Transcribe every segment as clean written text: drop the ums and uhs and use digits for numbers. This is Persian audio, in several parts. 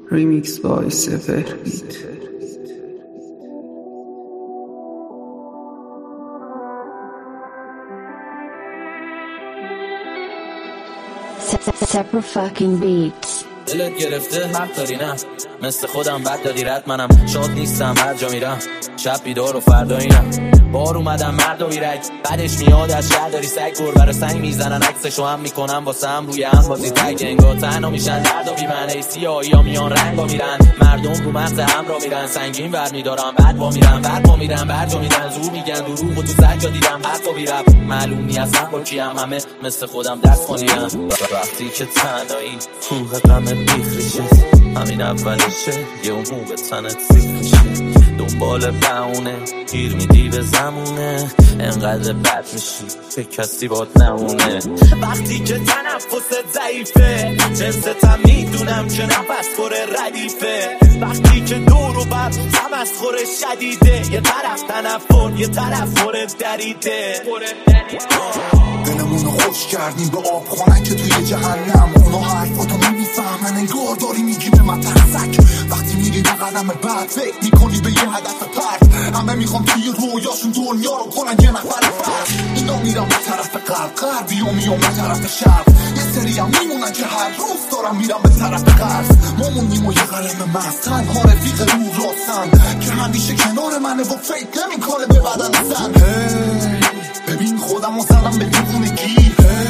Remix by Sefer Beat. Sefer fucking beats. دلت گرفته حق داری نه مثل خودم بد داری رد منم شاد نیستم هر جا میرم شب بیدار و فردا اینم بار اومدم مرد و بیرک بعدش میاد از شهر داری سگ گربه رو سنگ میزنن عکسشو هم میکنم واسه هم روی هم بازی تک انگار تنها میشن درد و بیمنه سیاهی ها میان رنگ ها میرن مردم رو مغز هم را میرن سنگین ور میدارم بعد با میرن بعد با میرن برجا میدن زور میگن دروغ و تو سجا دیدم حرف و بیرب معلوم نی اصلا با کیم همه مثل خودم دست خونیم وقتی که تنهایی کوه غم بیخریشه همین اولیشه یه اون موقع تنت سیخ میشه دنبال بهونه گیر میدی به زمونه انقدر بد میشی که کسی باد نمونه وقتی که تنفست ضعیفه جنستم میدونم که نفس خوره ردیفه وقتی که دور و بر تمسخر شدیده یه طرف تنفر یه طرف خوره دریده دلمونو خوش کردیم به آب خانک که توی جهنم اونا حرفاتو نمیفهمن انگار داری میگی به من ترسک وقتی میری به قدم بعد فکر میکنی به یه هدف پرد همه میخوام توی رویاشون دنیا رو کنن یه نفر فرد اینا میرم به طرف غربی و میام به طرف شرق یه سری هم میمونن که هر روز دارم میرم به طرف قرض ما موندیم و یه قلم مست تنها رفیق رو راستن که همیشه کنار منه و فکر نمیکنه به بدن زن ببین خودم و زنم به دیوونگی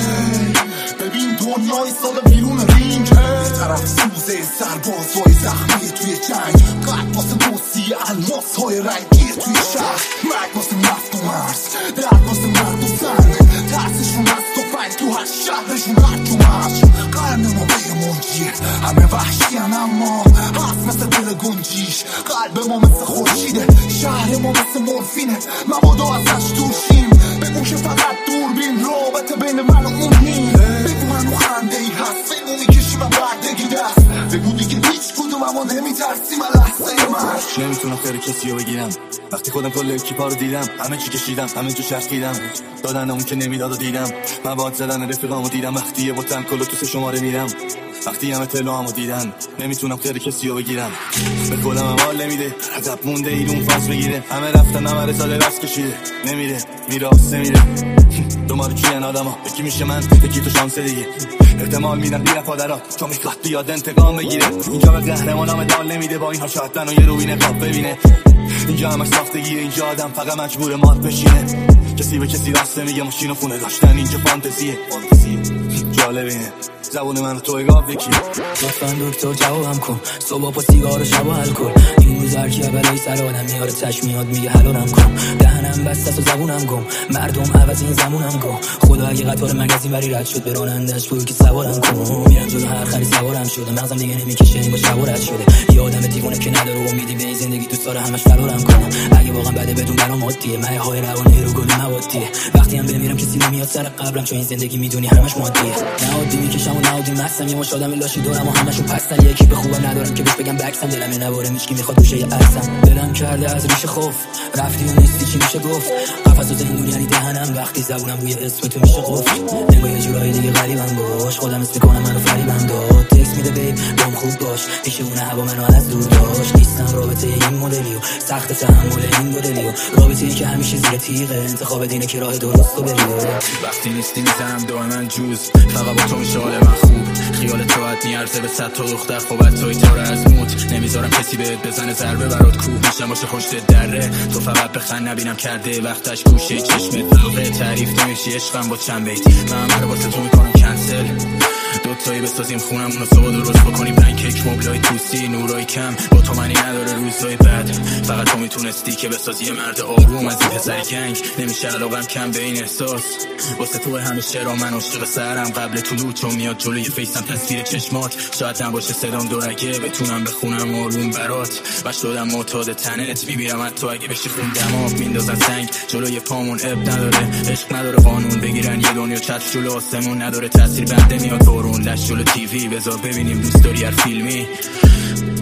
ببین دنیا ایستاده بیرون رینگ یه طرف سوزه سربازهای زخمی توی جنگ قلب واسه موسی الماس های رنگی توی شهر مرگ واسه نفت و مرز درد واسه مرد و زن ترسشون از توفنگ تو هر شهرشون هر تو مرش قرن ما به منجیه همه وحشی اما هست مثل دل گنجیش قلب ما مثل خورشیده شهر ما مثل مورفینه مبادا ازش دوشیم بگو که فقط دوربین رابطه بین من و اون نیم بگو منو خنده ای هست بگو میکشی من بردگی دست بگو دیگه هیچ کدوم اما نمیترسی من لحظه من نمیتونم خیلی کسی رو بگیرم وقتی خودم کل اکیپا رو دیدم همه چی کشیدم همه جو چرخیدم دادن اون که نمیداد و دیدم مواد زدن رفیقامو دیدم وقتی یه بوتن کلو تو 3 شماره میرم وقتی همه تلوامو دیدن نمیتونم خیلی کسی رو بگیرم به خودم هم حال نمیده عذب مونده ایرون فاز بگیره همه رفتن همه رساله راست کشیده نمیره میره آسته میره دومارو کیان آدم ها یکی میشه من یکی تو شانسه دیگه احتمال میدم بیره پادرات چون میخواد بیاد انتقام بگیره اینجا به قهرمانام دال نمیده با اینها شاید منو یه روی نقاب ببینه اینجا همش ساختگیه اینجا آدم فقط مجبور مات بشینه کسی به کسی راسته میگه ماشین و خونه داشتن اینجا فانتزیه جالبینه زبون من تو اگاب بکی لطفاً دکتر جوابم کن صبح با سیگار و شب و الکل این روز هر کیه برای سر آدم میاره چشم میاد میگه حلالم کن دهنم بسته است و زبونم گم مردم عوض این زمونم گم خدا اگه قطار مگزین بری رد شد به رانندش بگو که سوارم کن میرم جلو هر خری سوارم شده مغزم دیگه نمیکشه این با شب رد شده یه آدم دیوونه که نداره امیدی به این زندگی دوست داره همش فرارم کنم اگه واقعا بده بدون برام عادیه مایه های روانی رو گل موادیه وقتی هم بمیرم کسی نمیاد سر قبرم چون این زندگی میدونی همش مادیه نه عادی میکشم و نهادی مستم یه مش آدم لاشی دورم و همشون پستن یکی به خوبم ندارم که بهش بگم بکسم دلم نواره میچکی میخواد گوشه اصلم دلم کرده از ریشه خوف رفتی و نیستی چی میشه گفت قفس و زندون یعنی دهنم وقتی زبونم روی اسم تو میشه قفل نگاه یه جورایی دیگه غریبم باش خودم اسم میکنم منو فریبم داد تکس میده بیب دم خوب باش پیش اون هوا منو از دور داشت نیستم رابطه این مدلی و سخت تحمل این مدلی و رابطه‌ای که همیشه زیر تیغه انتخاب دینه که راه درست رو بری وقتی نیستی میزنم دائما جوز فقط با تو میشه حال من خوب خیال توات میارزه به 100 تا دختر خوبت توی تاره از موت نمیذارم کسی بهت بزنه ضربه برات کوه میشم باشه خوشت دره تو فقط بخند نبینم کرده وقتش گوشه چشمت فوقه تعریف نمیشی عشقم با چند بیت من همه رو واسه تو میکنم کنسل دوتایی بسازیم خونم اونو صبح درست بکنیم پنکیک مبلای توسی نورای کم با تو منی نداره روزای بد فقط تو میتونستی که بسازی مرد آروم از این پسری گنگ نمیشه علاقم کم به این احساس واسه تو همیشه را من عاشق سرم قبل طلوع چون میاد جلوی فیسم تصویر چشمات شاید نباشه صدام دورگه بتونم بخونم آروم برات و شدم معتاد تنت میبیرم حتی اگه بشی خون دماغ میندازن سنگ جلوی پامون اب نداره عشق نداره قانون بگیرن یه دنیا چتر جلو آسمون نداره تاثیر بنده میاد بارون لش جلو تیوی بذار ببینیم دوست داری هر فیلمی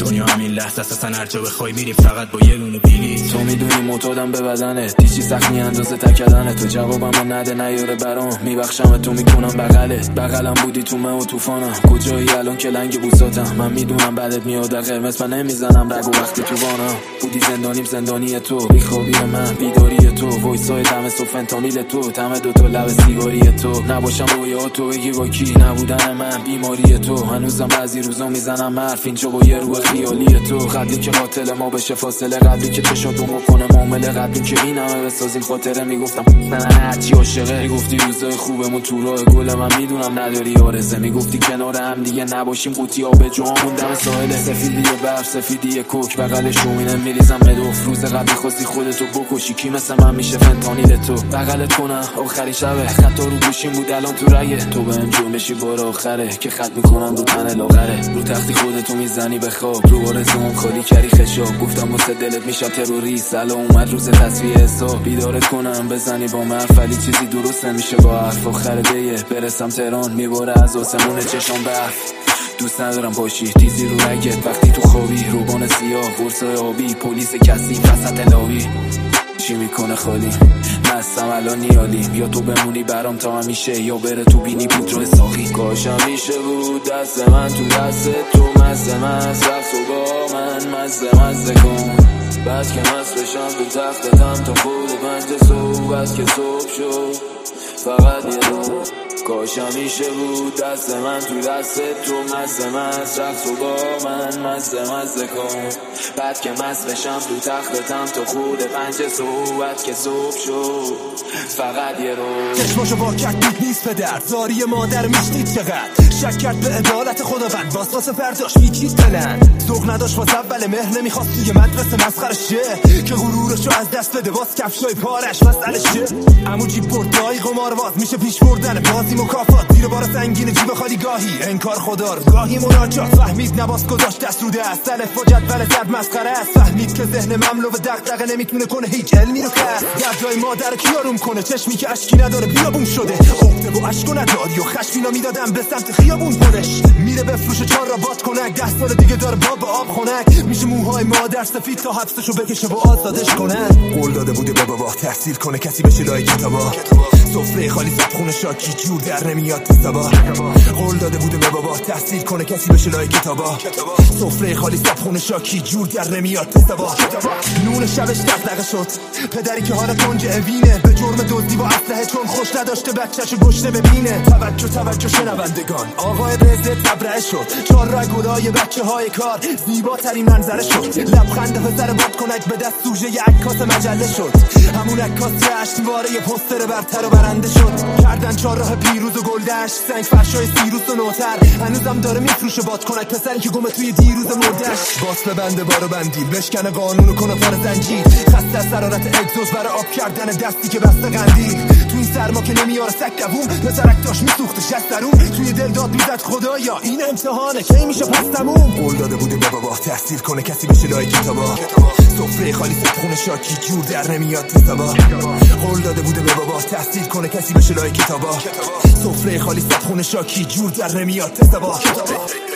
دنیا همین لحظه اصلا هر جا بخوای میریم فقط با یه لونه بلیط. تو میدونی معتادم به بدنت، دیچی سخت میاندازه تکدنت. تو جوابمو نده نیاره برام، میبخشم تو میکنم بغلت. بغلم بودی تو من و طوفانم، کجایی الان که لنگ بوساتم. من میدونم بعدت میاد قرمز، من نمیزنم رگو وقتی تو وانم. بودی زندانیم زندانی تو، بیخوابی من بیداری تو، وایسای دم صبح فنتانیل تو، تم دوتا لب سیگاری تو. نباشم رویا تو بگی با کی، نبودن من بیماری تو. هنوزم بعضی روزا میزنم حرف اینجا با یه روح خیالی تو. قبلی که قاتل ما بشه فاصله، قبلی که چشاتون بکنه معامله، قبلی که این همه بسازیم خاطره. میگفتم من هرچی عاشقه، میگفتی روزای خوبمون تو راه گل، من میدونم نداری آرزه. میگفتی کنار هم دیگه نباشیم قوطی آب جامون دم ساحل. سفیدی برف سفیدی کوک بغل شومینه میریزم مدوف. روز قبلی خواستی خودتو بکشی، کی مثل من میشه فنتانیل تو. بغلت کنم آخری شبه، خطا رو گوشیم بود الان تو رگه. تو بهم جون بشی بار آخره که خط میکنم رو تن لاغره. رو تختی خودتو میزنی به خواب، رو آرزوم خالی کردی خشاب. گفتم واسه دلت میشم تروریست، الان اومد روز تصفیه حساب. بیدارت کنم بزنی با من ولی چیزی درست نمیشه با حرف. آخر دیه برسم تهران میباره از آسمون چشام برف. دوست ندارم باشی تیزی رو رگت وقتی تو خوابی. روبان سیاه قرصای آبی، پلیس کسی وسط لاوی. چی میکنه خالی مستم الان نیالیم، یا تو بمونی برام تا همیشه یا بره تو بینی پودر ساقی. کاش همیشه بود دست من تو دست تو، مزه مزه رفت و با من مزه کن. بعد که مست بشم تو تختتم تا خود 5 صبح. بعد که صبح شد فقط یه رو. کاش همیشه بود دست من تو دست تو، مزه مزه رفت و با من مزه کن. بعد که مست بشم تو تختتم تا خود 5 صبح. بعد که صبح شد فقط یه رو. چشماشو وا کرد دید نیست پدر، زاری مادر میشنید چقدر. شک کرد به عدالت خداوند، واسه فرداش میچید پلن. ذوق نداشت واسه اول مهر، نمیخواست توی مدرسه مسخرش شه که غرورشو از دست بده. باز کفشای پارش مسئلش شه. عمو جیب بردای قمارباز میشه پیش بردن بازی مکافات. زیر بار سنگین جیب خالی گاهی انکار خدا رو، گاهی مناجات. فهمید نباس گذاشت دست رو دست، الف و جدول زد مسخره است. فهمید که ذهن مملو به دغدغه نمیتونه کنه هیچ علمی رو کسب. دردای مادر کیاروم کنه، چشمی که اشکی نداره بیابون شده. عقده و اشک و نداری و خشمینا میدادم به سمت خیابون پلش. میره بفروشه 4 را باد کنک، 10 سال دیگه داره باب آب خنک. میشه موهای مادر سفید تا حبسشو بکشه و آزادش کنن. قول داده بوده به بابا تحصیل کنه کسی بشه لای کتابا. سفره خالی صبحونه شاکی جور در نمیاد تو سبا. قول داده بوده به بابا تحصیل کنه کسی بشه لای کتابا. سفره خالی صبحونه شاکی جور در نمیاد تو سبا. نون شبش دغدغه شد، پدری که حال کنج اوینه. به جرم دزدی با اسلحه چون خوش نداشته بچه‌شو گشته ببینه. توجه شنوندگان، آقای رزق تبرئه شد. 4 راه گلای بچه‌های کار، زیباترین منظره شد. لبخند پسر باد کنک به دست سوژه عکاس مجله شد. همون عکاس جشنواره پوستر برتر و برنده شد. کردن 4 راه پیروز و گلدشت، سنگ فرشای سیروس و نوتر. هنوزم داره میفروشه باد کنک، پسری که گمه توی دیروز مردش. باس ببنده بارو بندی، بشکنه قانونو کنه پر زنجیر. خسته از حرارت اگزوز برای آب کردن دستی که بسته قندیل. تو این سرما که نمیاره سگ دووم، پسرک داشت میسوختش از درون. توی دل داد میزد خدایا این امتحانه کی میشه پس تموم. قول داده بوده به بابا تحصیل کنه کسی بشه لای کتابا. سفره خالی صبحونه شاکی جور در نمیاد تو سبا. قول داده بوده به بابا تحصیل کنه کسی بشه لای کتابا. سفره خالی صبحونه شاکی جور در نمیاد تو سبا.